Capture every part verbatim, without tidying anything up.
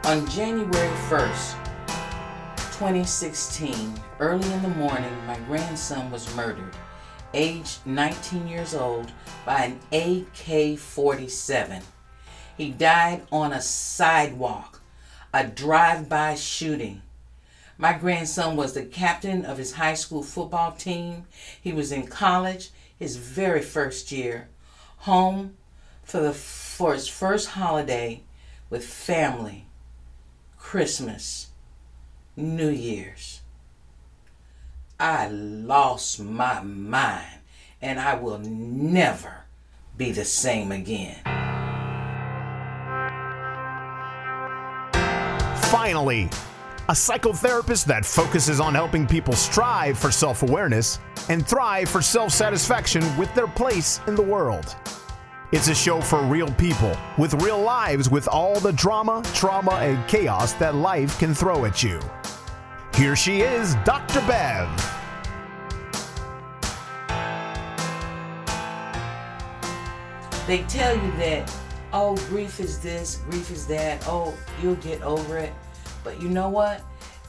On January first, twenty sixteen, early in the morning, my grandson was murdered, aged nineteen years old, by an A K forty-seven. He died on a sidewalk, a drive-by shooting. My grandson was the captain of his high school football team. He was in college, his very first year, home for the for his first holiday with family, Christmas, New Year's. I lost my mind, and I will never be the same again. Finally, a psychotherapist that focuses on helping people strive for self-awareness and thrive for self-satisfaction with their place in the world. It's a show for real people with real lives, with all the drama, trauma, and chaos that life can throw at you. Here she is, Doctor Bev. They tell you that, oh, grief is this, grief is that, oh, you'll get over it. But you know what?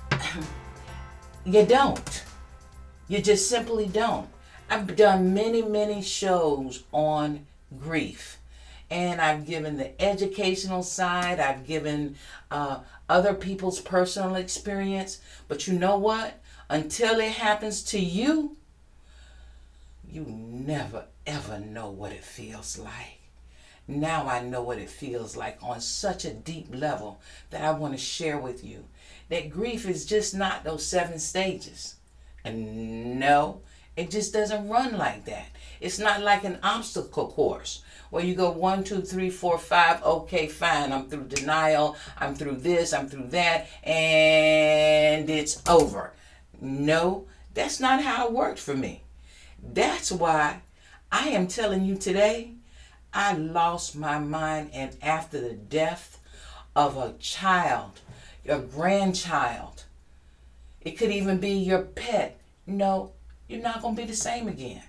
You don't. You just simply don't. I've done many, many shows on grief. And I've given the educational side. I've given uh, other people's personal experience. But you know what? Until it happens to you, you never, ever know what it feels like. Now I know what it feels like on such a deep level that I want to share with you. That grief is just not those seven stages. And no, it just doesn't run like that. It's not like an obstacle course where you go one, two, three, four, five, okay, fine, I'm through denial, I'm through this, I'm through that, and it's over. No, that's not how it worked for me. That's why I am telling you today, I lost my mind, and after the death of a child, your grandchild, it could even be your pet, no, you're not going to be the same again.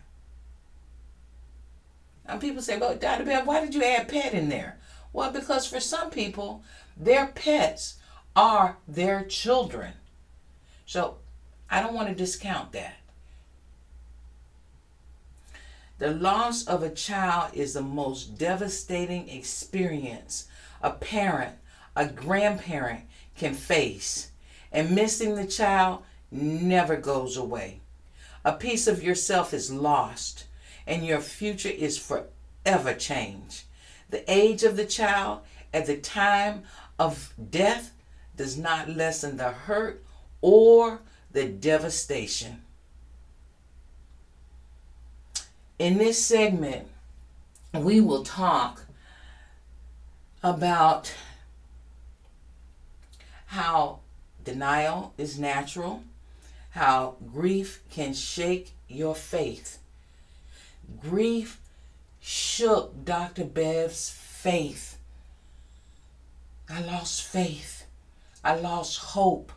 And people say, well, Doctor Bev, why did you add pet in there? Well, because for some people, their pets are their children. So I don't want to discount that. The loss of a child is the most devastating experience a parent, a grandparent can face. And missing the child never goes away. A piece of yourself is lost, and your future is forever changed. The age of the child at the time of death does not lessen the hurt or the devastation. In this segment, we will talk about how denial is natural, how grief can shake your faith. Grief shook Doctor Bev's faith. I lost faith. I lost hope.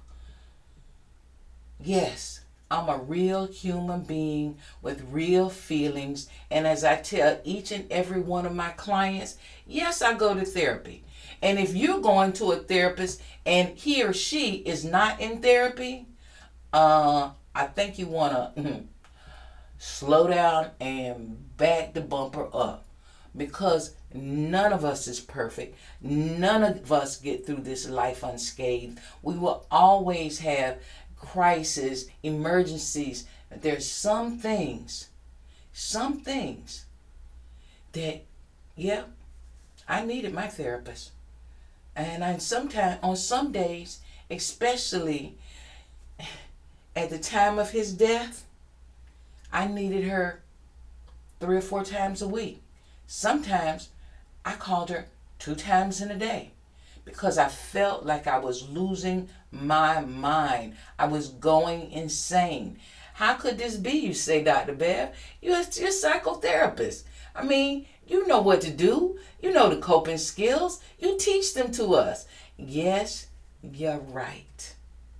Yes, I'm a real human being with real feelings. And as I tell each and every one of my clients, yes, I go to therapy. And if you're going to a therapist and he or she is not in therapy, uh, I think you want to slow down and back the bumper up, because none of us is perfect. None of us get through this life unscathed. We will always have crises, emergencies. There's some things, some things that, yeah, I needed my therapist. And I sometimes, on some days, especially at the time of his death, I needed her three or four times a week. Sometimes I called her two times in a day because I felt like I was losing my mind. I was going insane. How could this be, you say, Doctor Bev? You're, you're a psychotherapist. I mean, you know what to do. You know the coping skills. You teach them to us. Yes, you're right.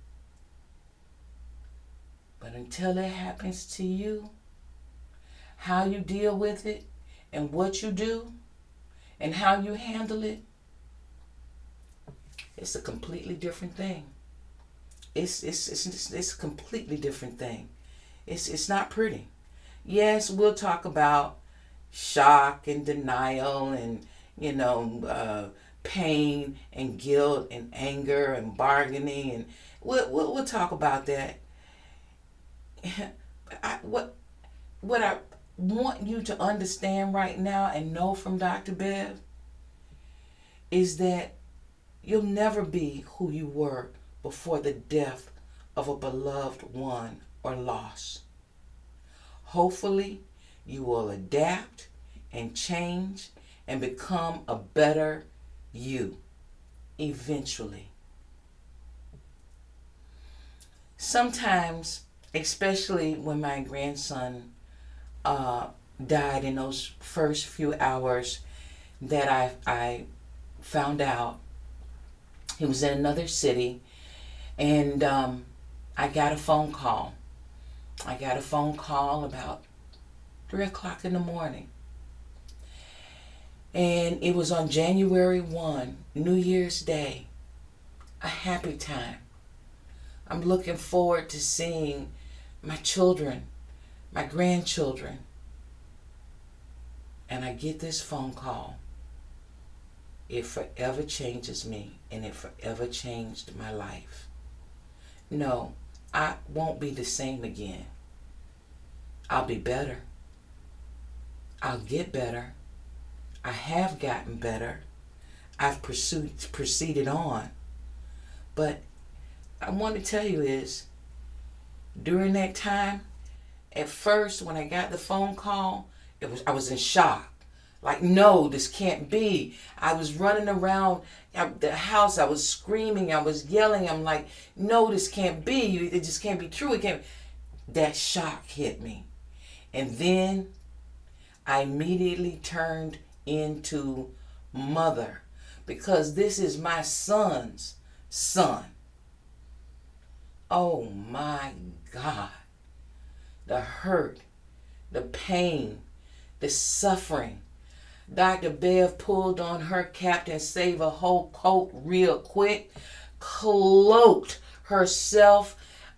But until it happens to you, how you deal with it and what you do and how you handle it, It's a completely different thing. It's it's it's it's, it's a completely different thing. It's it's not pretty. Yes, we'll talk about shock and denial and, you know, uh, pain and guilt and anger and bargaining, and we'll we'll, we'll talk about that. I, what what I want you to understand right now and know from Doctor Bev is that you'll never be who you were before the death of a beloved one or loss. Hopefully, you will adapt and change and become a better you eventually. Sometimes, especially when my grandson uh, died in those first few hours that I, I found out, he was in another city, and um, I got a phone call. I got a phone call about three o'clock in the morning. And it was on January first, New Year's Day. A happy time. I'm looking forward to seeing my children, my grandchildren. And I get this phone call. It forever changes me, and it forever changed my life. No, I won't be the same again. I'll be better. I'll get better. I have gotten better. I've pursued, proceeded on. But I want to tell you is, during that time, at first when I got the phone call, it was I was in shock. Like, no, this can't be. I was running around the house. I was screaming. I was yelling. I'm like, no, this can't be. It just can't be true. It can't. That shock hit me. And then I immediately turned into mother, because this is my son's son. Oh my God. The hurt, the pain, the suffering. Doctor Bev pulled on her Captain Save a whole coat real quick, cloaked herself,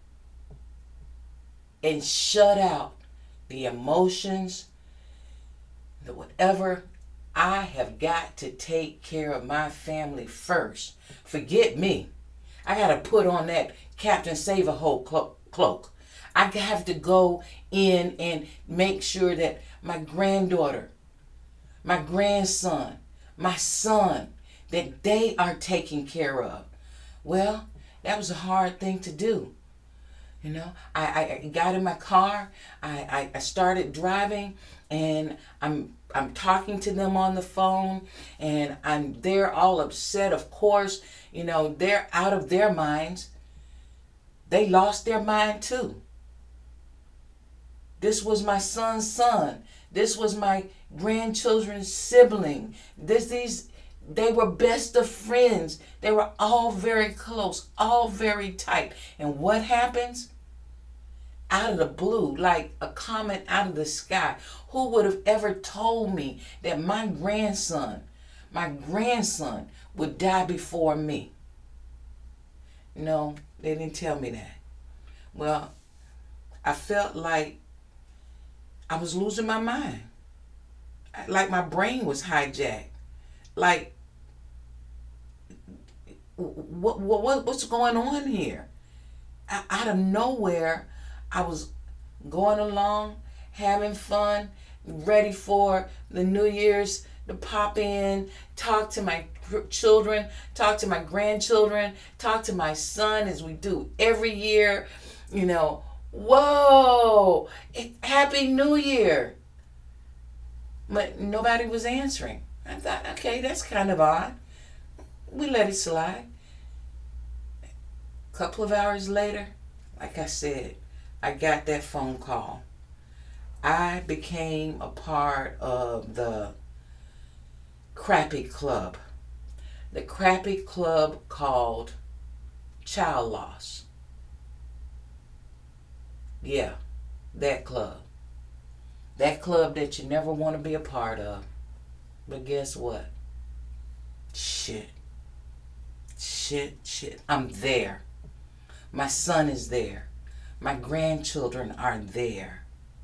and shut out the emotions, the whatever. I have got to take care of my family first. Forget me. I got to put on that Captain Save a whole clo- cloak. I have to go in and make sure that my granddaughter, my grandson, my son, that they are taken care of. Well, that was a hard thing to do. You know, I, I got in my car, I, I, I started driving, and I'm I'm talking to them on the phone, and I'm they're all upset, of course. You know, they're out of their minds. They lost their mind too. This was my son's son. This was my grandchildren's sibling. This these they were best of friends. They were all very close, all very tight. And what happens? Out of the blue, like a comet out of the sky. Who would have ever told me that my grandson, my grandson would die before me? No, they didn't tell me that. Well, I felt like I was losing my mind. Like my brain was hijacked. Like, what, what what's going on here? Out of nowhere, I was going along, having fun, ready for the New Year's to pop in, talk to my children, talk to my grandchildren, talk to my son as we do every year. You know, whoa, Happy New Year. But nobody was answering. I thought, okay, that's kind of odd. We let it slide. A couple of hours later, like I said, I got that phone call. I became a part of the crappy club. The crappy club called Child Loss. Yeah, that club. That club that you never want to be a part of. But guess what? Shit. shit, shit. I'm there. My son is there. My grandchildren are there.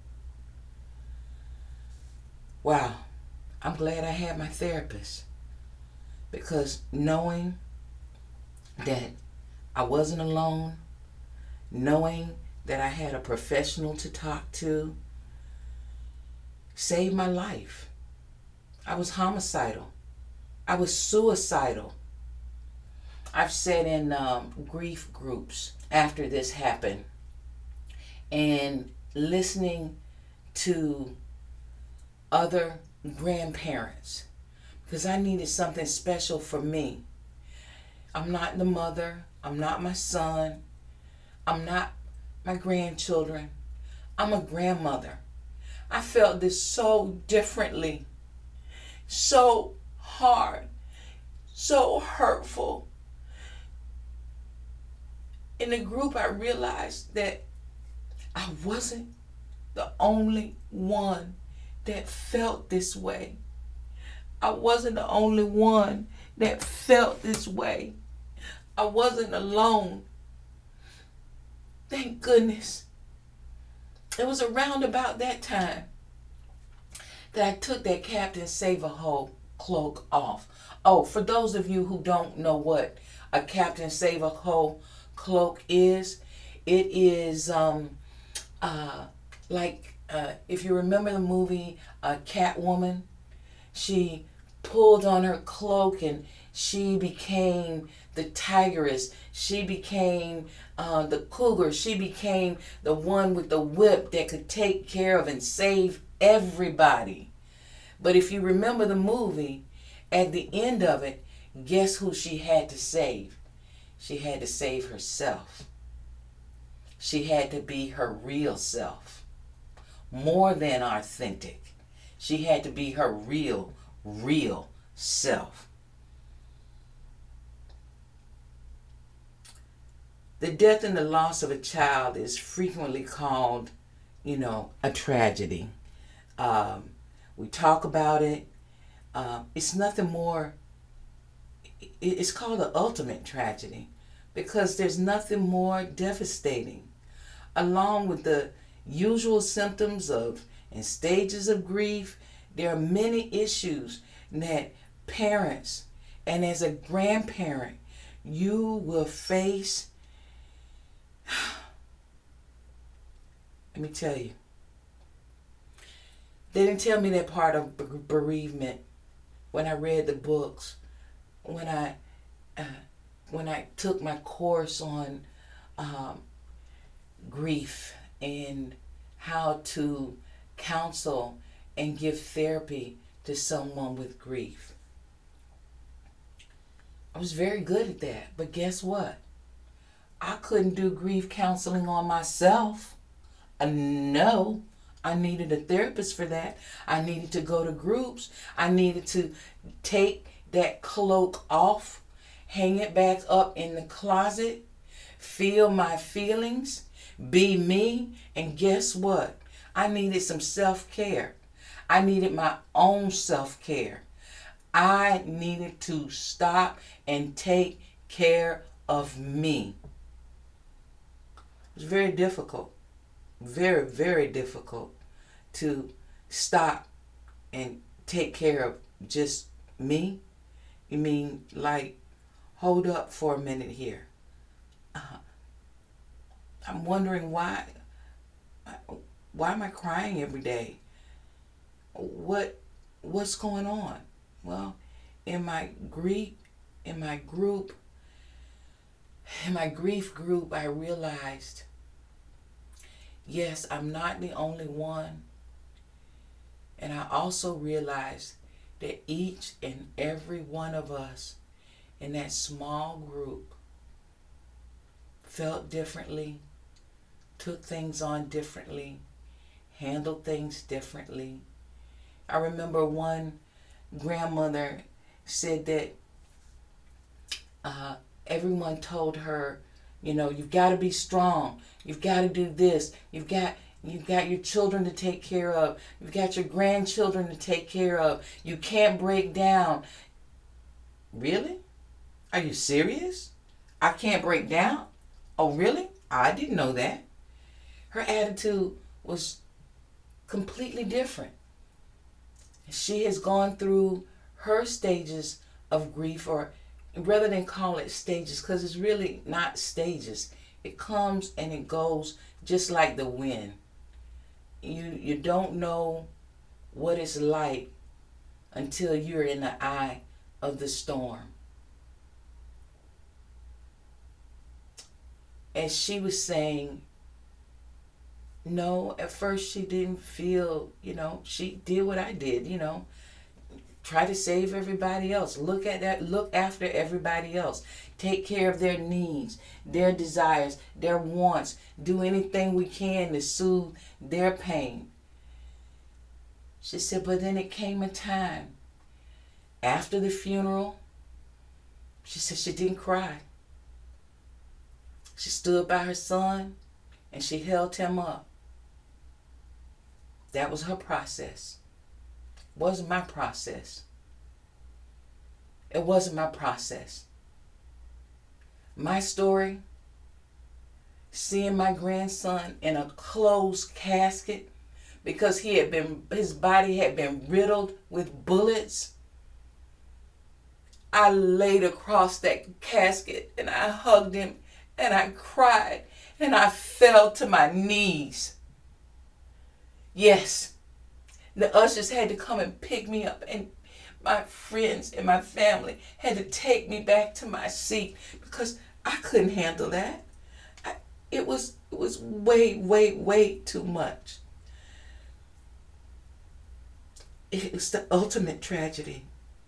Wow. I'm glad I had my therapist, because knowing that I wasn't alone, knowing that I had a professional to talk to, saved my life. I was homicidal. I was suicidal. I've sat in um, grief groups after this happened and listening to other grandparents, because I needed something special for me. I'm not the mother. I'm not my son. I'm not my grandchildren. I'm a grandmother. I felt this so differently, so hard, so hurtful. In the group, I realized that I wasn't the only one that felt this way. I wasn't the only one that felt this way. I wasn't alone. Thank goodness. It was around about that time that I took that Captain Save-A-Ho cloak off. Oh, for those of you who don't know what a Captain Save-A-Ho cloak is, it is um uh like uh if you remember the movie uh, Catwoman, she pulled on her cloak and she became the tigress. She became uh, the cougar. She became the one with the whip that could take care of and save everybody. But if you remember the movie, at the end of it, guess who she had to save? She had to save herself. She had to be her real self. More than authentic. She had to be her real, real self. The death and the loss of a child is frequently called, you know, a tragedy. Um, we talk about it. Uh, it's nothing more. It's called the ultimate tragedy because there's nothing more devastating. Along with the usual symptoms of and stages of grief, there are many issues that parents and as a grandparent you will face. Let me tell you. They didn't tell me that part of bereavement when I read the books, when I uh, when I took my course on um, grief and how to counsel and give therapy to someone with grief. I was very good at that, but guess what? I couldn't do grief counseling on myself. Uh, no, I needed a therapist for that. I needed to go to groups. I needed to take that cloak off, hang it back up in the closet, feel my feelings, be me, and guess what? I needed some self-care. I needed my own self-care. I needed to stop and take care of me. It was very difficult, very, very difficult to stop and take care of just me. You mean like, hold up for a minute here. Uh, I'm wondering why, why am I crying every day? What, what's going on? Well, in my grief, in my group, in my grief group, I realized, yes, I'm not the only one. And I also realized that each and every one of us in that small group felt differently, took things on differently, handled things differently. I remember one grandmother said that uh, everyone told her, you know, you've got to be strong. You've got to do this. You've got you've got your children to take care of. You've got your grandchildren to take care of. You can't break down. Really? Are you serious? I can't break down? Oh, really? I didn't know that. Her attitude was completely different. She has gone through her stages of grief, or rather than call it stages, because it's really not stages. It comes and it goes just like the wind. You you don't know what it's like until you're in the eye of the storm. And she was saying, no, at first she didn't feel, you know, she did what I did, you know, try to save everybody else. Look at that, look after everybody else. Take care of their needs, their desires, their wants. Do anything we can to soothe their pain. She said, but then it came a time after the funeral, she said she didn't cry. She stood by her son and she held him up. That was her process. It wasn't my process. It wasn't my process. My story, seeing my grandson in a closed casket because he had been, his body had been riddled with bullets. I laid across that casket and I hugged him and I cried and I fell to my knees. Yes, the ushers had to come and pick me up, and my friends and my family had to take me back to my seat because I couldn't handle that. I, it was it was way, way, way too much. It was the ultimate tragedy.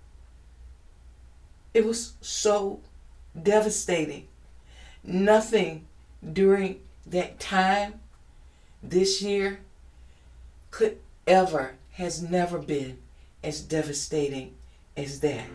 It was so devastating. Nothing during that time this year could ever, has never been as devastating as that.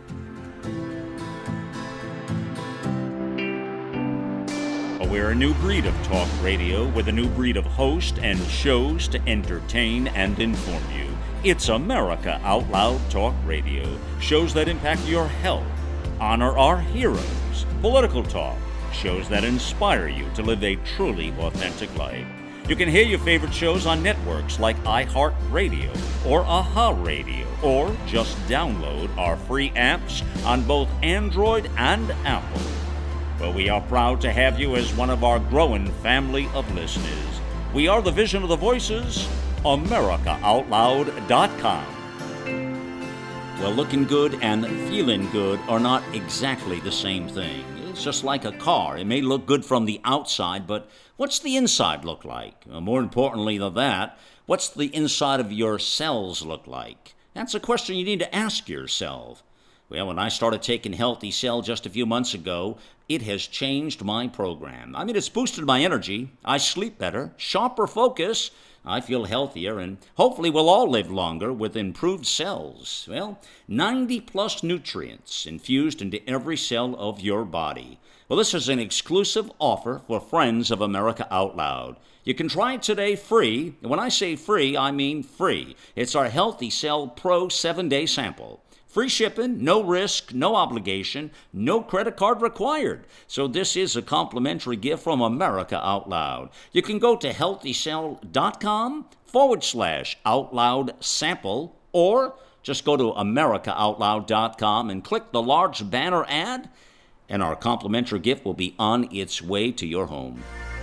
We're a new breed of talk radio with a new breed of host and shows to entertain and inform you. It's America Out Loud Talk Radio. Shows that impact your health, honor our heroes, political talk, shows that inspire you to live a truly authentic life. You can hear your favorite shows on networks like iHeartRadio or Aha Radio, or just download our free apps on both Android and Apple. Well, we are proud to have you as one of our growing family of listeners. We are the Vision of the Voices, America Out Loud dot com. Well, looking good and feeling good are not exactly the same thing. It's just like a car. It may look good from the outside, but what's the inside look like? More importantly than that, what's the inside of your cells look like? That's a question you need to ask yourself. Well, when I started taking Healthy Cell just a few months ago, it has changed my program. I mean, it's boosted my energy. I sleep better, sharper focus. I feel healthier, and hopefully we'll all live longer with improved cells. Well, ninety plus nutrients infused into every cell of your body. Well, this is an exclusive offer for friends of America Out Loud. You can try it today free. When I say free, I mean free. It's our Healthy Cell Pro seven-day sample. Free shipping, no risk, no obligation, no credit card required. So this is a complimentary gift from America Out Loud. You can go to healthycell.com forward slash out loud sample, or just go to america out loud dot com and click the large banner ad, and our complimentary gift will be on its way to your home.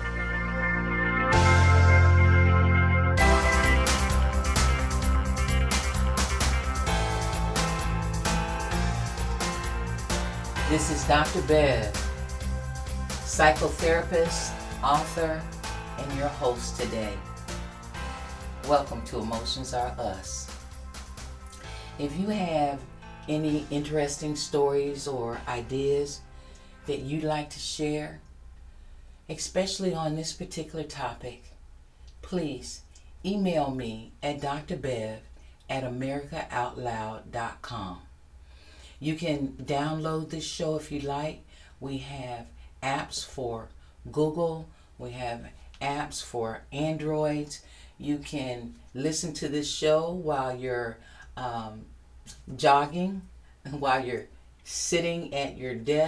This is Doctor Bev, psychotherapist, author, and your host today. Welcome to Emotions Are Us. If you have any interesting stories or ideas that you'd like to share, especially on this particular topic, please email me at d r bev at america out loud dot com. You can download this show if you like. We have apps for Google. We have apps for Androids. You can listen to this show while you're um, jogging, while you're sitting at your desk,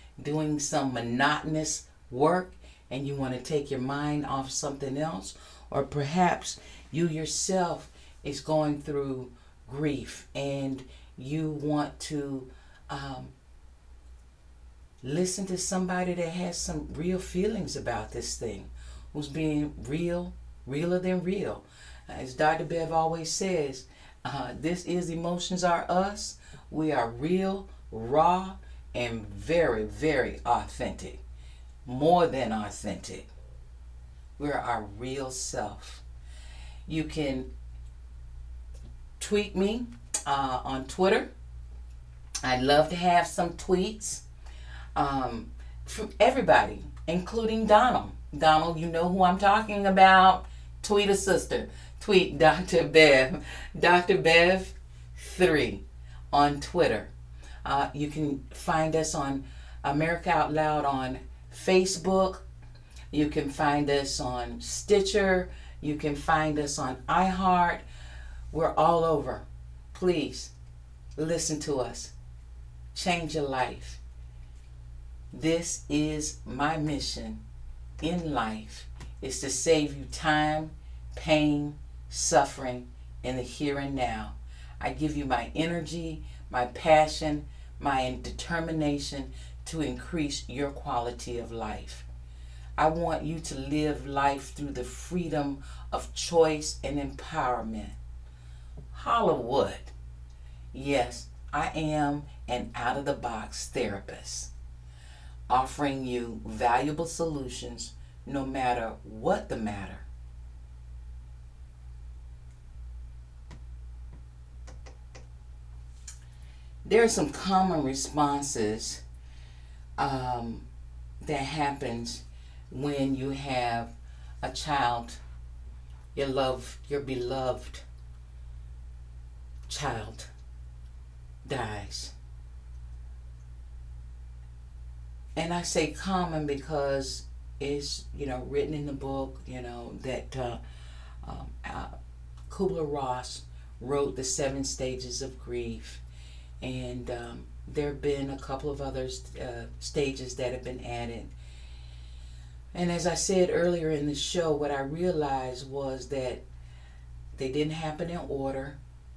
doing some monotonous work and you want to take your mind off something else, or perhaps you yourself is going through grief and you want to um, listen to somebody that has some real feelings about this thing, who's being real, realer than real. As Doctor Bev always says, uh, this is Emotions Are Us. We are real, raw, and very, very authentic. More than authentic. We're our real self. You can tweet me uh, on Twitter. I'd love to have some tweets um, from everybody, including Donald. Donald, you know who I'm talking about. Tweet a sister. Tweet Doctor Bev. Doctor Bev three on Twitter. Uh, you can find us on America Out Loud on Facebook. You can find us on Stitcher. You can find us on iHeart. We're all over. Please listen to us. Change your life. This is my mission in life, is to save you time, pain, suffering in the here and now. I give you my energy, my passion, my determination to increase your quality of life. I want you to live life through the freedom of choice and empowerment. Hollywood. Yes, I am an out-of-the-box therapist, offering you valuable solutions no matter what the matter. There are some common responses um, that happens when you have a child, your love, your beloved child dies. And I say common because it's, you know, written in the book, you know, that uh, um, uh, Kubler-Ross wrote The Seven Stages of Grief. And um, there have been a couple of other uh, stages that have been added. And as I said earlier in the show, what I realized was that they didn't happen in order.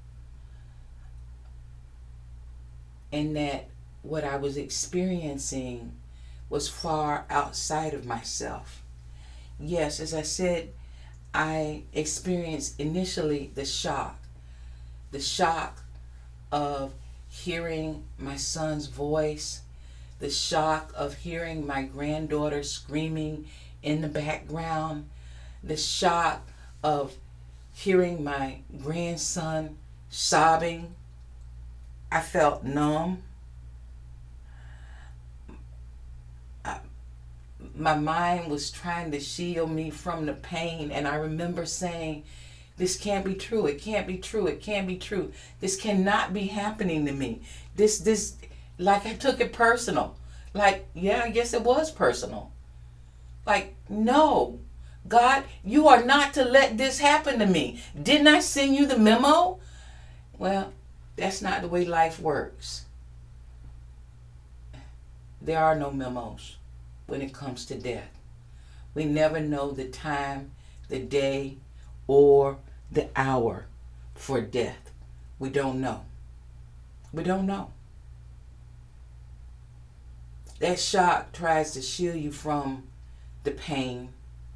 And that what I was experiencing was far outside of myself. Yes, as I said, I experienced initially the shock. The shock of hearing my son's voice, the shock of hearing my granddaughter screaming in the background, the shock of hearing my grandson sobbing. I felt numb. I, my mind was trying to shield me from the pain, and I remember saying, this can't be true. It can't be true. It can't be true. This cannot be happening to me. This, this, like I took it personal. Like, yeah, I guess it was personal. Like, no, God, you are not to let this happen to me. Didn't I send you the memo? Well, that's not the way life works. There are no memos when it comes to death. We never know the time, the day, or the hour for death. We don't know. We don't know. That shock tries to shield you from the pain.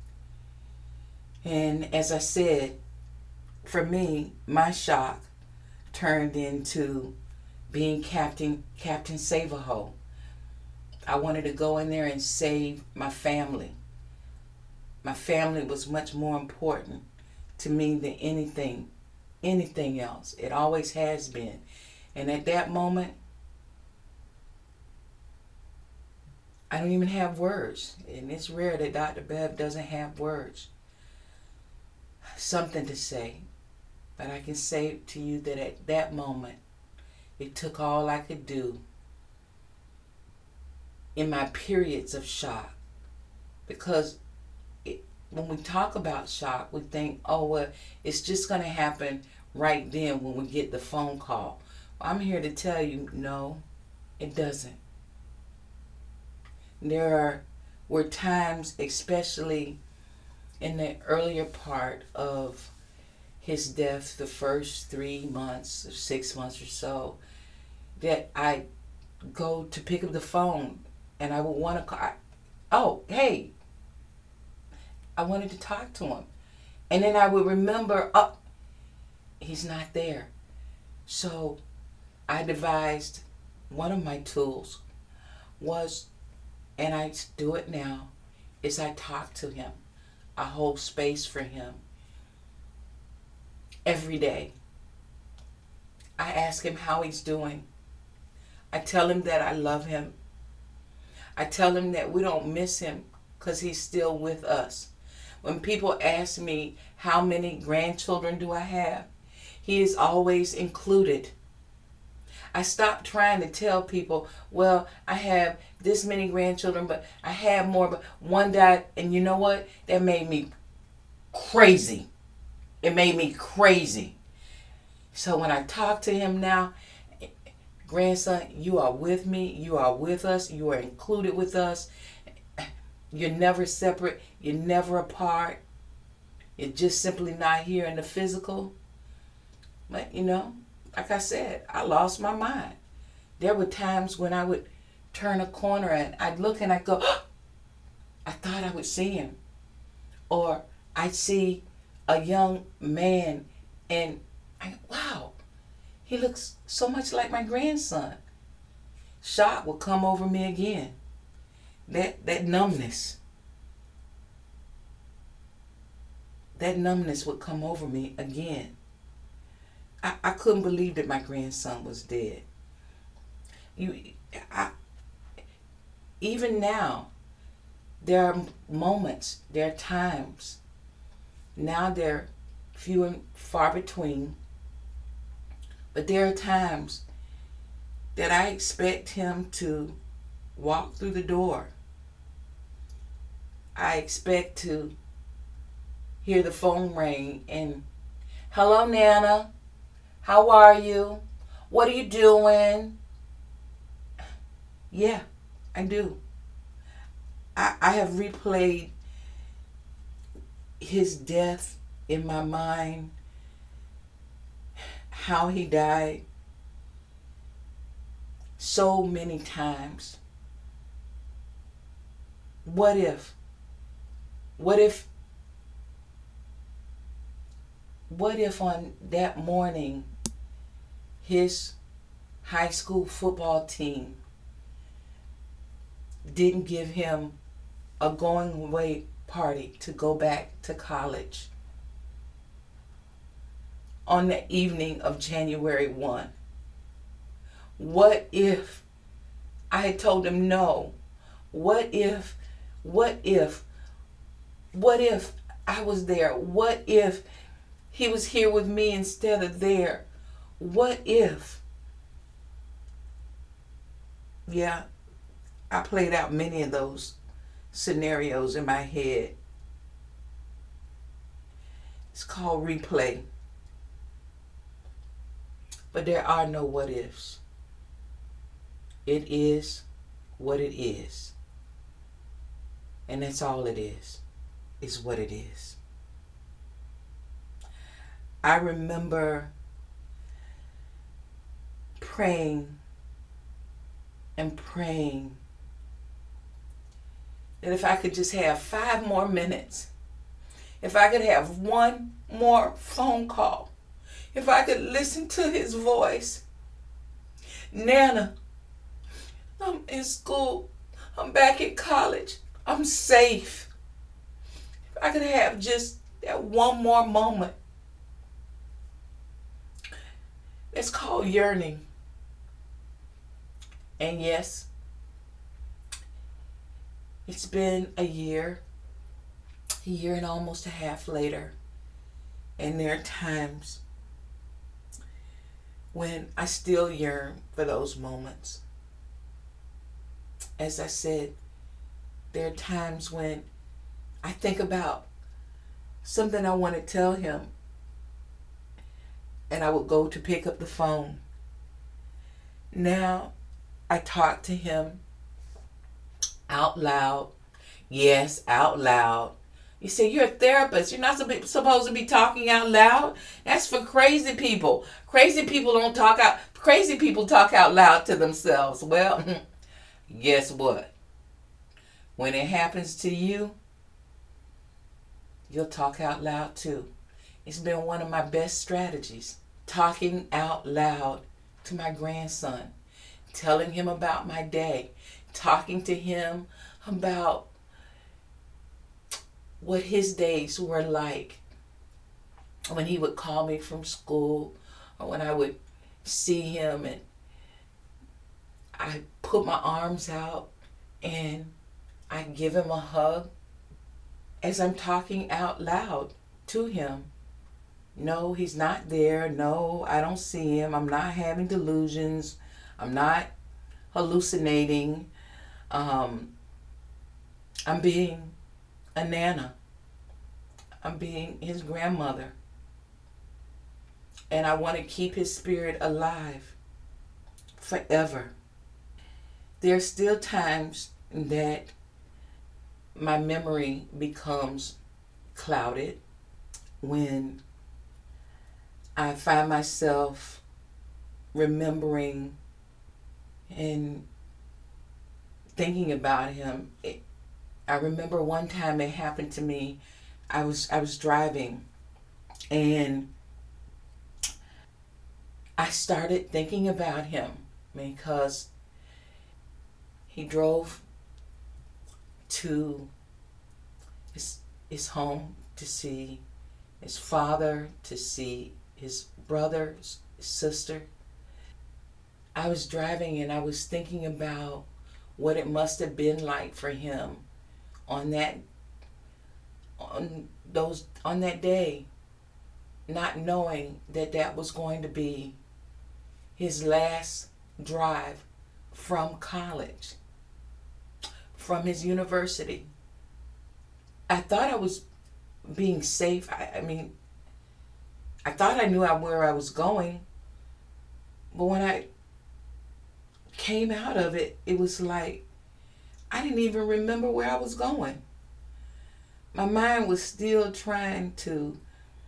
And as I said, for me, my shock turned into being Captain Captain Save-A-Ho. I wanted to go in there and save my family. My family was much more important to me than anything, anything else. It always has been. And at that moment, I don't even have words. And it's rare that Doctor Bev doesn't have words. Something to say. But I can say to you that at that moment, it took all I could do in my periods of shock. Because it, when we talk about shock, we think, oh, well, it's just going to happen right then when we get the phone call. Well, I'm here to tell you, no, it doesn't. There are were times, especially in the earlier part of his death, the first three months or six months or so, that I go to pick up the phone and I would want to call. I, oh, hey, I wanted to talk to him. And then I would remember, oh, he's not there. So I devised one of my tools was, and I do it now, is I talk to him. I hold space for him every day. I ask him how he's doing. I tell him that I love him. I tell him that we don't miss him because he's still with us. When people ask me how many grandchildren do I have, he is always included. I stopped trying to tell people, well, I have this many grandchildren, but I have more, but one died. And you know what? That made me crazy. It made me crazy. So when I talk to him now, grandson, you are with me. You are with us. You are included with us. You're never separate. You're never apart. You're just simply not here in the physical. But, you know, like I said, I lost my mind. There were times when I would turn a corner and I'd look and I'd go, oh, I thought I would see him. Or I'd see a young man and I go, wow, he looks so much like my grandson. Shock would come over me again. That that numbness. That numbness would come over me again. I, I couldn't believe that my grandson was dead. You, I, even now, there are moments, there are times, now they're few and far between, but there are times that I expect him to walk through the door. I expect to hear the phone ring and, hello, Nana. How are you? What are you doing? Yeah, I do. I, I have replayed his death in my mind, how he died, so many times. What if? What if? What if on that morning, his high school football team didn't give him a going away party to go back to college on the evening of January first? What if I had told him no? What if, what if, what if I was there? What if he was here with me instead of there? What if? Yeah, I played out many of those scenarios in my head. It's called replay. But there are no what ifs. It is what it is. And that's all it is, is what it is. I remember praying and praying that if I could just have five more minutes, if I could have one more phone call, if I could listen to his voice. Nana, I'm in school. I'm back at college. I'm safe. If I could have just that one more moment. It's called yearning. And yes, it's been a year, a year and almost a half later. And there are times when I still yearn for those moments. As I said, there are times when I think about something I want to tell him, and I would go to pick up the phone. Now I talk to him out loud. Yes, out loud. You say you're a therapist. You're not supposed to be talking out loud. That's for crazy people. Crazy people don't talk out. Crazy people talk out loud to themselves. Well, guess what? When it happens to you, you'll talk out loud too. It's been one of my best strategies. Talking out loud to my grandson. Telling him about my day. Talking to him about what his days were like when he would call me from school, or when I would see him and I put my arms out and I give him a hug as I'm talking out loud to him. No, he's not there. No, I don't see him. I'm not having delusions. I'm not hallucinating. Um, I'm being a nana. I'm being his grandmother. And I want to keep his spirit alive forever. There's still times that my memory becomes clouded when I find myself remembering and thinking about him. It, I remember one time it happened to me. I was I was driving and I started thinking about him because he drove to his his home to see his father, to see his brother, his sister. I was driving and I was thinking about what it must have been like for him on that on those on that day, not knowing that that was going to be his last drive from college, from his university. I thought I was being safe. I, I mean, I thought I knew where I was going, but when I came out of it, it was like I didn't even remember where I was going. My mind was still trying to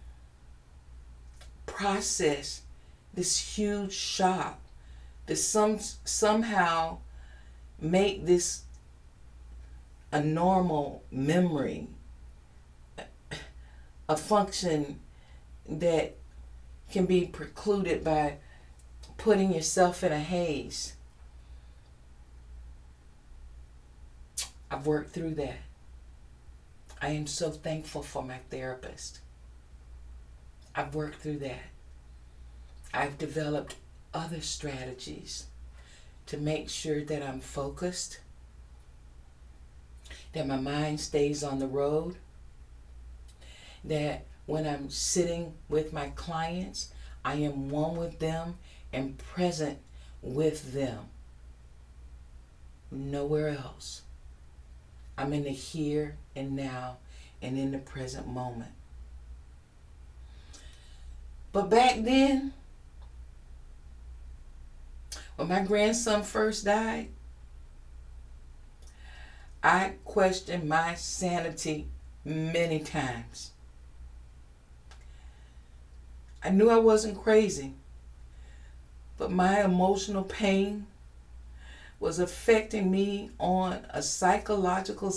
process this huge shock, to some somehow make this a normal memory, a function that can be precluded by putting yourself in a haze. I've worked through that. I am so thankful for my therapist. I've worked through that. I've developed other strategies to make sure that I'm focused, that my mind stays on the road, that when I'm sitting with my clients, I am one with them and present with them. Nowhere else. I'm in the here and now and in the present moment. But back then, when my grandson first died, I questioned my sanity many times. I knew I wasn't crazy, but my emotional pain was affecting me on a psychological,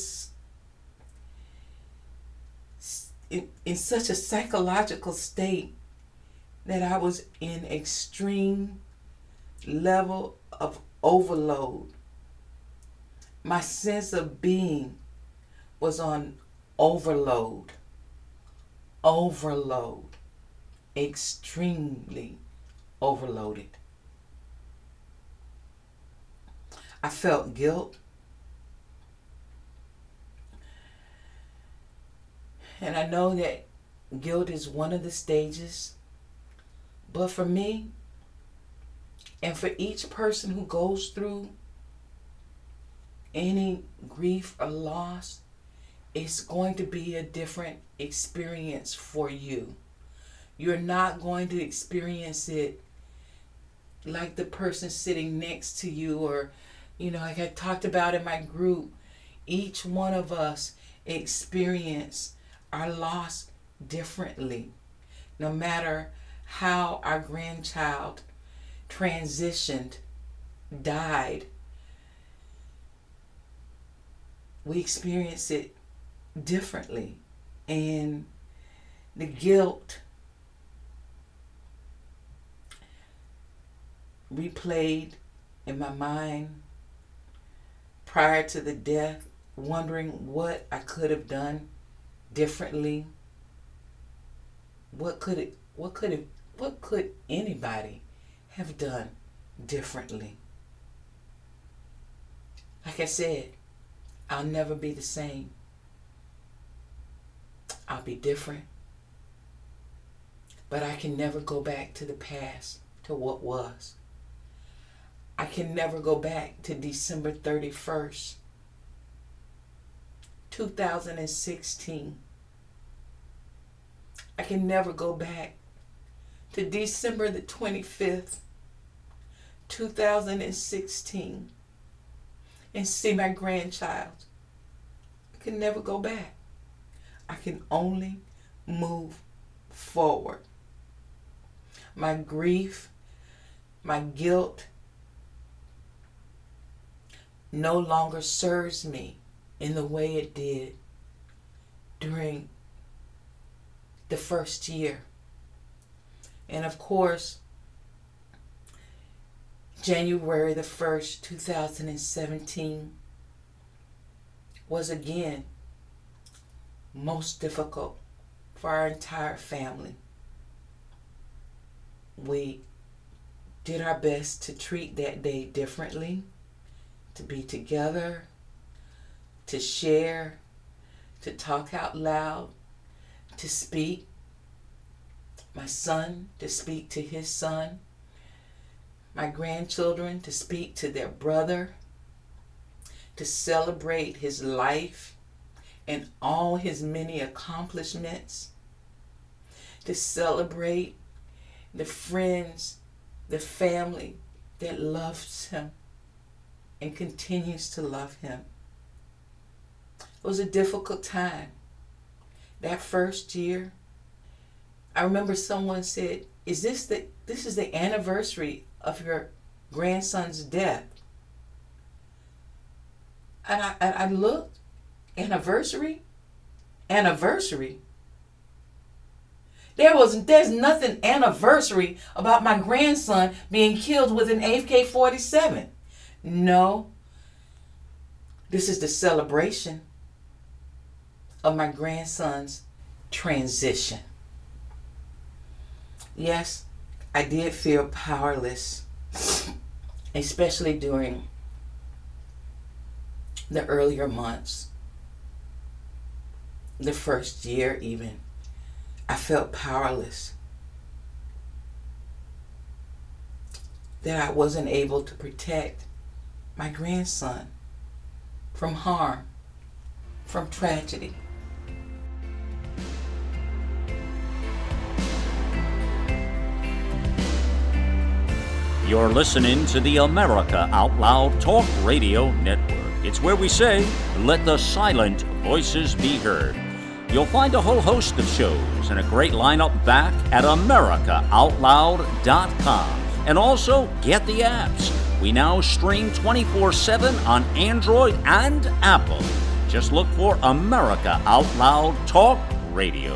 in, in such a psychological state that I was in extreme level of overload. My sense of being was on overload, overload, extremely overloaded. I felt guilt. And I know that guilt is one of the stages. But for me, and for each person who goes through any grief or loss, it's going to be a different experience for you. You're not going to experience it like the person sitting next to you, or, you know, like I talked about in my group, Each one of us experience our loss differently. No matter how our grandchild transitioned, died, we experience it differently. And the guilt replayed in my mind prior to the death, wondering what I could have done differently. What could it what could it what could anybody have done differently? Like I said, I'll never be the same. I'll be different. But I can never go back to the past, to what was. I can never go back to December thirty-first, two thousand sixteen. I can never go back to December the twenty-fifth, two thousand sixteen, and see my grandchild. I can never go back. I can only move forward. My grief, my guilt no longer serves me in the way it did during the first year. And of course, January the first, two thousand seventeen was again most difficult for our entire family. We did our best to treat that day differently, to be together, to share, to talk out loud, to speak. My son to speak to his son. My grandchildren to speak to their brother. To celebrate his life and all his many accomplishments. To celebrate the friends, the family that loves him and continues to love him. It was a difficult time. That first year, I remember someone said, is this the this is the anniversary of your grandson's death? And I, and I looked, anniversary? Anniversary? There was, there's nothing anniversary about my grandson being killed with an A K forty-seven. No. This is the celebration of my grandson's transition. Yes, I did feel powerless, especially during the earlier months, the first year even. I felt powerless, that I wasn't able to protect my grandson from harm, from tragedy. You're listening to the America Out Loud Talk Radio Network. It's where we say, let the silent voices be heard. You'll find a whole host of shows and a great lineup back at america out loud dot com. And also, get the apps. We now stream twenty-four seven on Android and Apple. Just look for America Out Loud Talk Radio.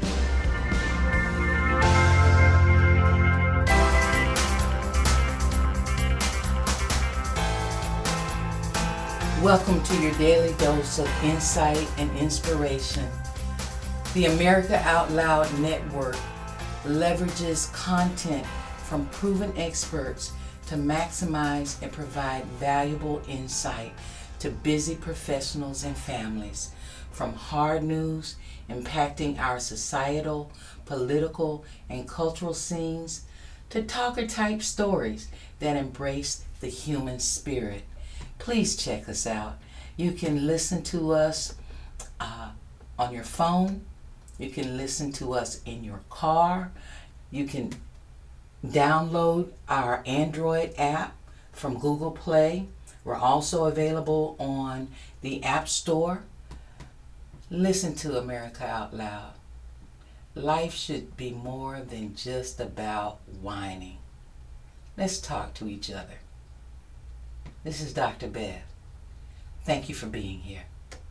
Welcome to your daily dose of insight and inspiration. The America Out Loud Network leverages content from proven experts to maximize and provide valuable insight to busy professionals and families, from hard news impacting our societal, political, and cultural scenes to talker-type stories that embrace the human spirit. Please check us out. You can listen to us uh, on your phone. You can listen to us in your car. You can download our Android app from Google Play We're also available on the App Store. Listen to America Out Loud. Life should be more than just about whining. Let's talk to each other. This is Doctor Bev. Thank you for being here.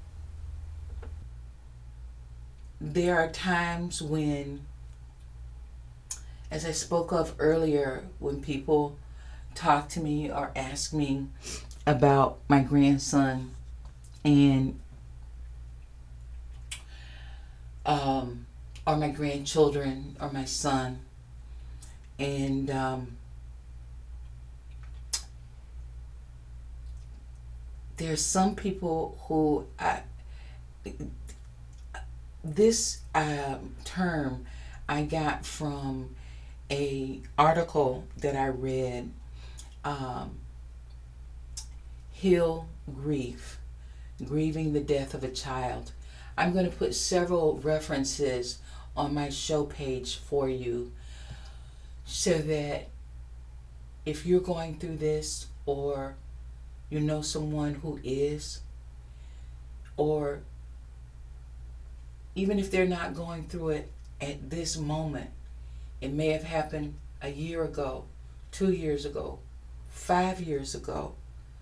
There are times when, as I spoke of earlier, when people talk to me or ask me about my grandson and um, or my grandchildren or my son, and um, there's some people who I, this um, term I got from a article that I read, um, Heal Grief, Grieving the Death of a Child. I'm going to put several references on my show page for you so that if you're going through this, or you know someone who is, or even if they're not going through it at this moment, it may have happened a year ago, two years ago, five years ago.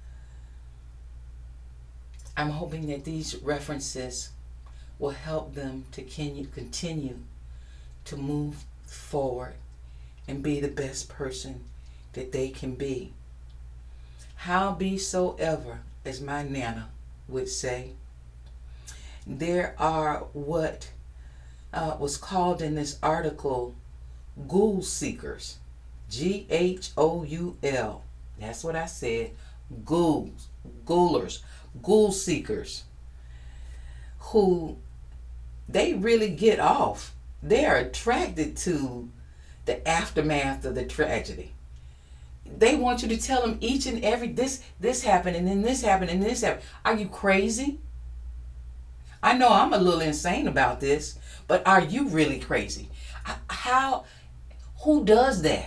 I'm hoping that these references will help them to continue to move forward and be the best person that they can be. Howbesoever, as my Nana would say, there are what uh, was called in this article ghoul seekers. G H O U L. That's what I said. Ghouls, ghoulers, ghoul seekers, who they really get off. They are attracted to the aftermath of the tragedy. They want you to tell them each and every, this this happened, and then this happened, and this happened. Are you crazy? I know I'm a little insane about this, but are you really crazy? How, who does that?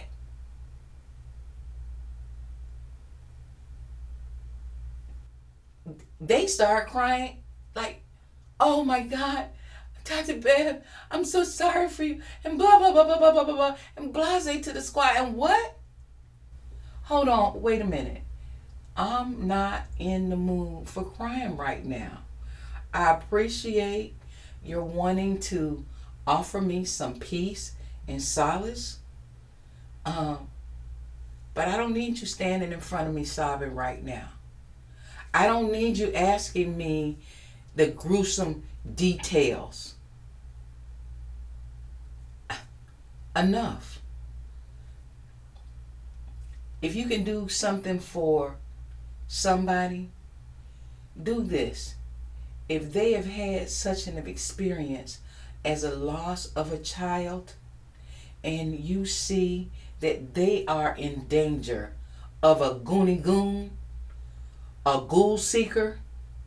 They start crying like, oh my God, Doctor Bev, I'm so sorry for you, and blah, blah, blah, blah, blah, blah, blah, blah, and blase to the squad, and what? Hold on, wait a minute. I'm not in the mood for crying right now. I appreciate your wanting to offer me some peace and solace, um, but I don't need you standing in front of me sobbing right now. I don't need you asking me the gruesome details. Enough. If you can do something for somebody, do this. If they have had such an experience as a loss of a child, and you see that they are in danger of a goonie goon, a ghoul seeker,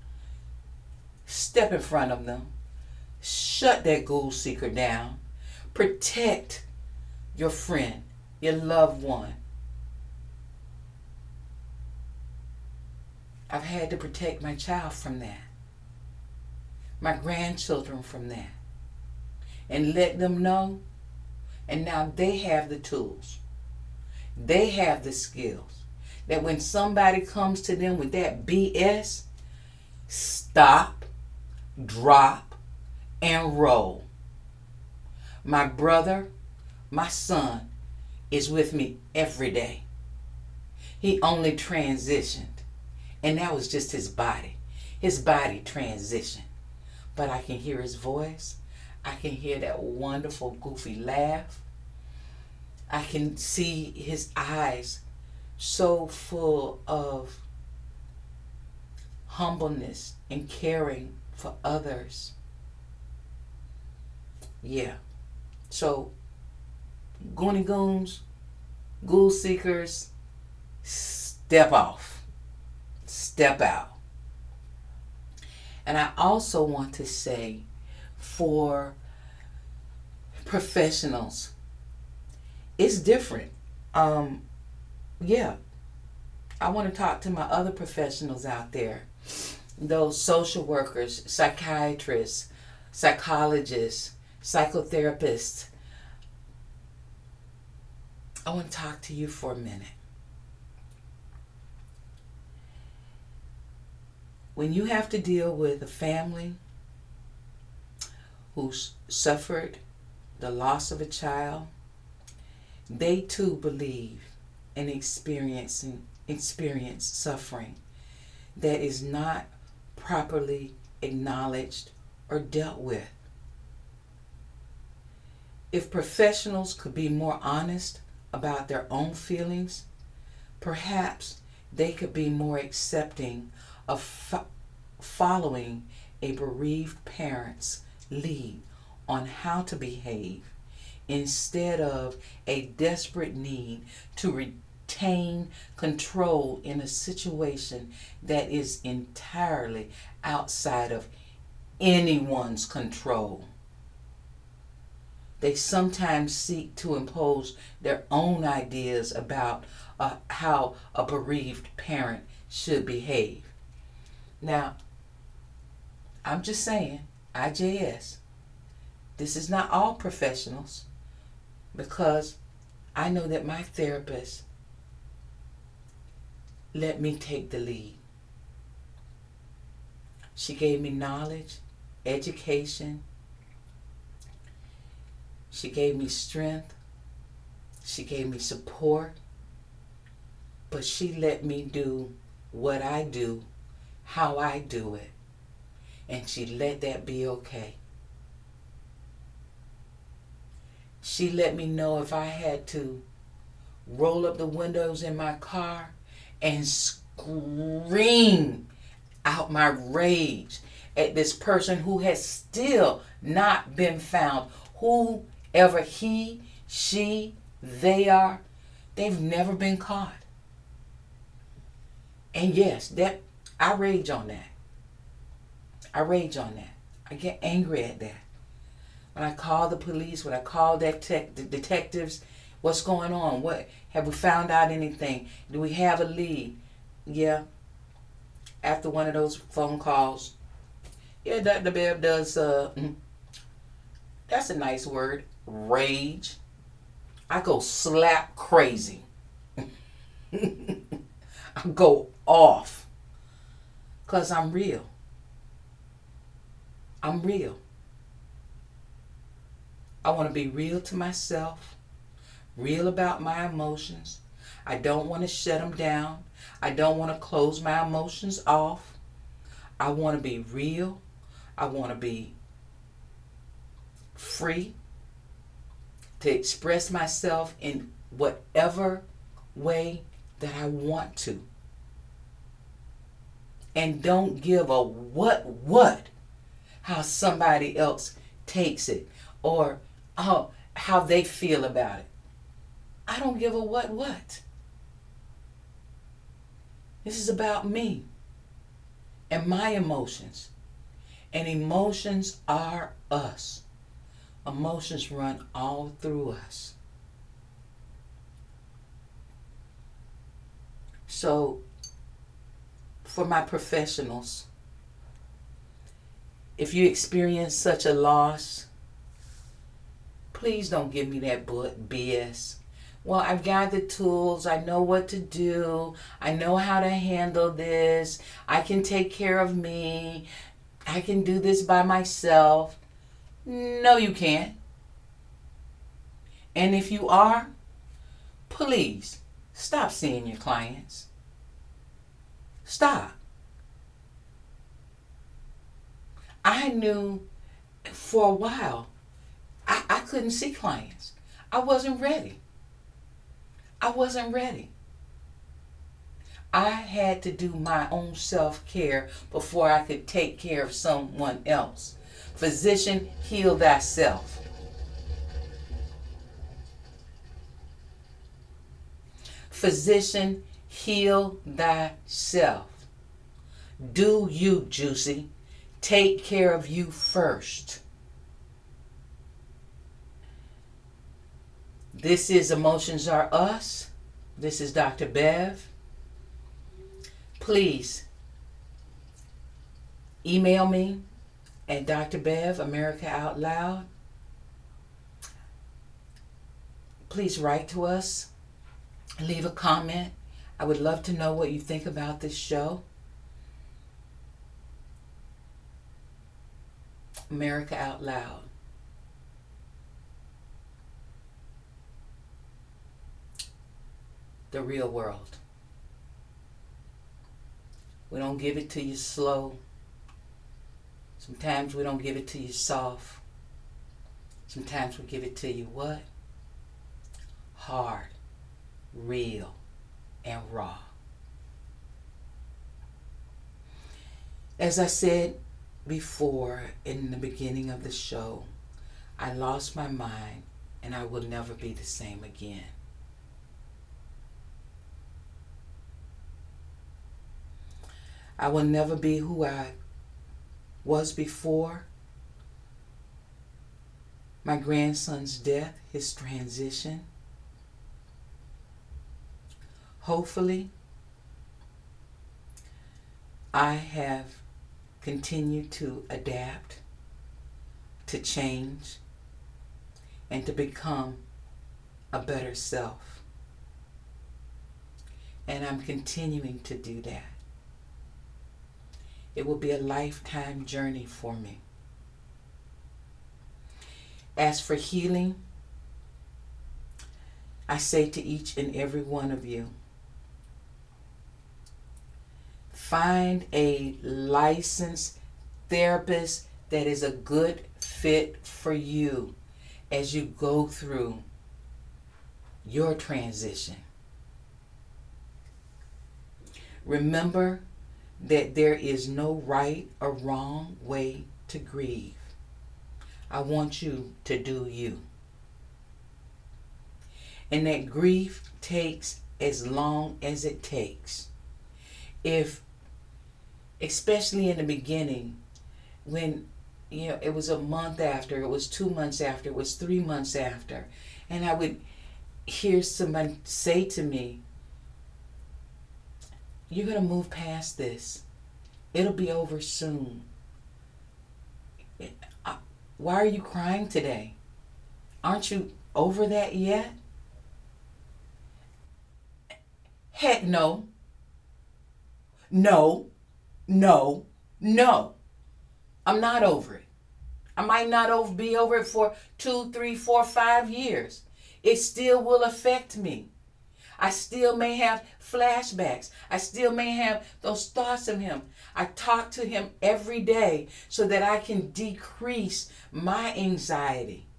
step in front of them, shut that ghoul seeker down, protect your friend, your loved one. I've had to protect my child from that, my grandchildren from that, and let them know. And now they have the tools, they have the skills, that when somebody comes to them with that B S, stop, drop, and roll. My brother, my son, is with me every day. He only transitioned, and that was just his body. His body transitioned. But I can hear his voice. I can hear that wonderful, goofy laugh. I can see his eyes so full of humbleness and caring for others. Yeah. So, Goonie Goons, Ghoul Seekers, step off. Step out. And I also want to say, for professionals, it's different. Um, yeah, I want to talk to my other professionals out there, those social workers, psychiatrists, psychologists, psychotherapists. I want to talk to you for a minute. When you have to deal with a family who's suffered the loss of a child, they too believe in experiencing experience suffering that is not properly acknowledged or dealt with. If professionals could be more honest about their own feelings, perhaps they could be more accepting of fo- following a bereaved parent's lead on how to behave instead of a desperate need to retain control in a situation that is entirely outside of anyone's control. They sometimes seek to impose their own ideas about uh, how a bereaved parent should behave. Now, I'm just saying, I J S, this is not all professionals, because I know that my therapist let me take the lead. She gave me knowledge, education. She gave me strength. She gave me support. But she let me do what I do, how I do it. And she let that be okay. She let me know if I had to roll up the windows in my car and scream out my rage at this person who has still not been found. Whoever he, she, they are, they've never been caught. And yes, that I rage on that. I rage on that. I get angry at that. When I call the police, when I call that tech, the detectives, what's going on? What have we found out anything? Do we have a lead? Yeah. After one of those phone calls, yeah, Doctor Bev does. Uh, that's a nice word. Rage. I go slap crazy. I go off, cause I'm real. I'm real. I want to be real to myself, real about my emotions. I don't want to shut them down. I don't want to close my emotions off. I want to be real. I want to be free to express myself in whatever way that I want to. And don't give a what what how somebody else takes it, or how, how they feel about it. I don't give a what what. This is about me and my emotions. And emotions are us. Emotions run all through us. So, for my professionals, if you experience such a loss, please don't give me that B S. Well, I've got the tools. I know what to do. I know how to handle this. I can take care of me. I can do this by myself. No, you can't. And if you are, please stop seeing your clients. Stop. I knew for a while I, I couldn't see clients. I wasn't ready. I wasn't ready. I had to do my own self-care before I could take care of someone else. Physician, heal thyself. Physician, heal thyself. Do you, Juicy. Take care of you first. This is Emotions Are Us. This is Doctor Bev. please email me at Doctor Bev, America Out Loud. Please write to us. Leave a comment. I would love to know what you think about this show. America Out Loud. The real world. We don't give it to you slow. Sometimes we don't give it to you soft. Sometimes we give it to you what? Hard, real, and raw. As I said before in the beginning of the show, I lost my mind and I will never be the same again. I will never be who I was before my grandson's death, his transition. Hopefully, I have continued to adapt, to change, and to become a better self. And I'm continuing to do that. It will be a lifetime journey for me. As for healing, I say to each and every one of you, find a licensed therapist that is a good fit for you as you go through your transition. Remember that there is no right or wrong way to grieve. I want you to do you. And that grief takes as long as it takes. If, especially in the beginning, when, you know, it was a month after, it was two months after, it was three months after, and I would hear somebody say to me, you're going to move past this. It'll be over soon. Why are you crying today? Aren't you over that yet? Heck no. No. No. No. I'm not over it. I might not over, be over it for two, three, four, five years. It still will affect me. I still may have flashbacks. I still may have those thoughts of him. I talk to him every day so that I can decrease my anxiety.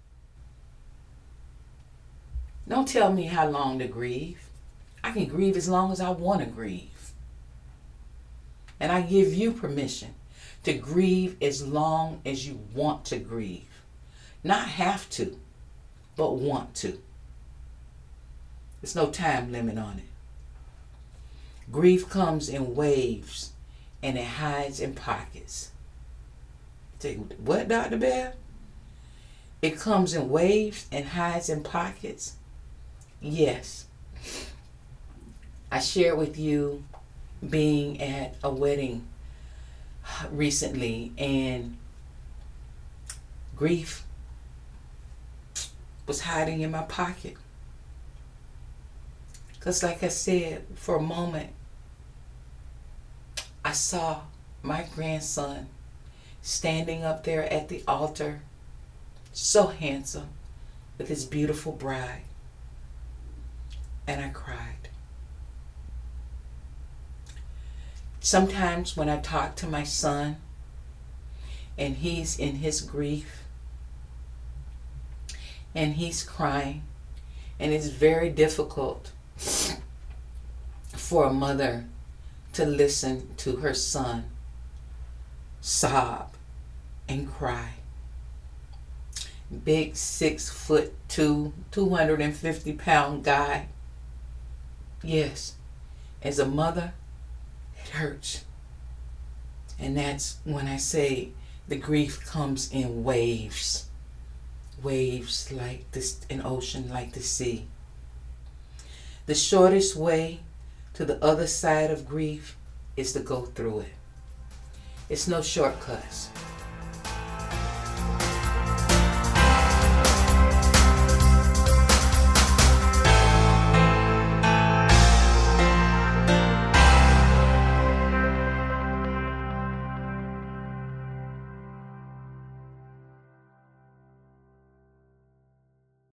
Don't tell me how long to grieve. I can grieve as long as I want to grieve. And I give you permission to grieve as long as you want to grieve. Not have to, but want to. There's no time limit on it. Grief comes in waves and it hides in pockets. Say, what, Doctor Bev? It comes in waves and hides in pockets? Yes. I shared with you being at a wedding recently, and grief was hiding in my pocket. Because like I said, for a moment, I saw my grandson standing up there at the altar, so handsome, with his beautiful bride. And I cried. Sometimes when I talk to my son and he's in his grief and he's crying, and it's very difficult for a mother to listen to her son sob and cry. Big six foot two, two hundred fifty pound guy. Yes, as a mother, it hurts. And that's when I say the grief comes in waves. Waves like this, an ocean like the sea. The shortest way to the other side of grief is to go through it. It's no shortcuts.